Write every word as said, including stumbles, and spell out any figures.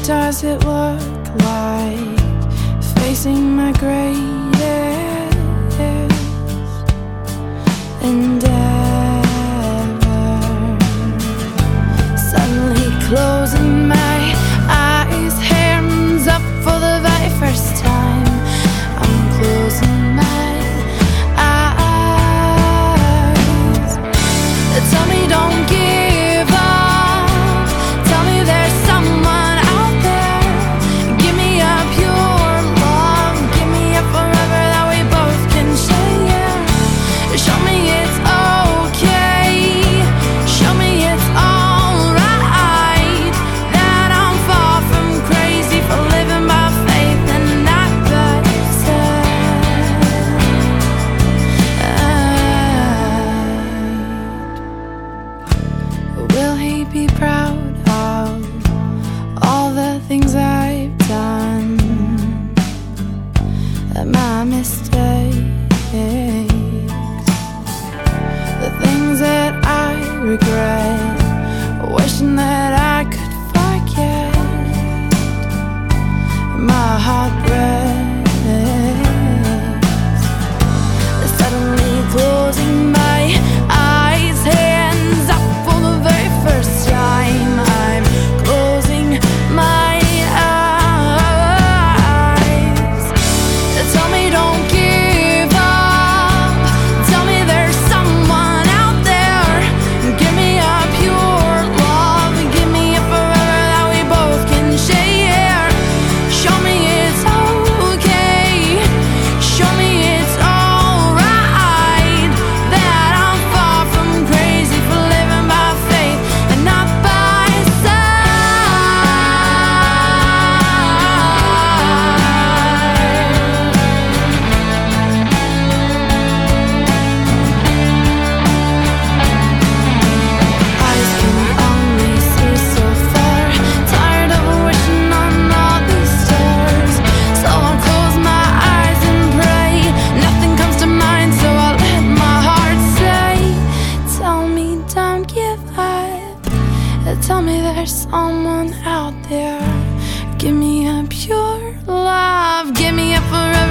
does it look like facing my greatest endeavor? Suddenly closing my eyes, hands up for the very first time. I'm closing my eyes. Tell me don't give up. Tell me there's someone out there. Give me a pure love. Give me a forever that we both can share. Show me it's okay. Show me it's alright. That I'm far from crazy for living by faith and not by sight. Will he be proud of all the things I've done? My mistakes, the things that I regret, wishing that I could forget. My heart breaks, suddenly closing my eyes, hands up for the very first time. I'm closing my eyes. Tell me don't give up. Tell me there's someone out there. Give me a pure love. Give me a forever that we both can share. Show me it's okay. Show me it's alright. That I'm far from crazy for living by faith and not by eyes can only see so far. Tired of wishing on all these stars. So I'll close my eyes and pray. Nothing comes to mind, so I'll let my heart say, tell me don't give up. Tell me there's someone out there. Give me a pure love. Give me a forever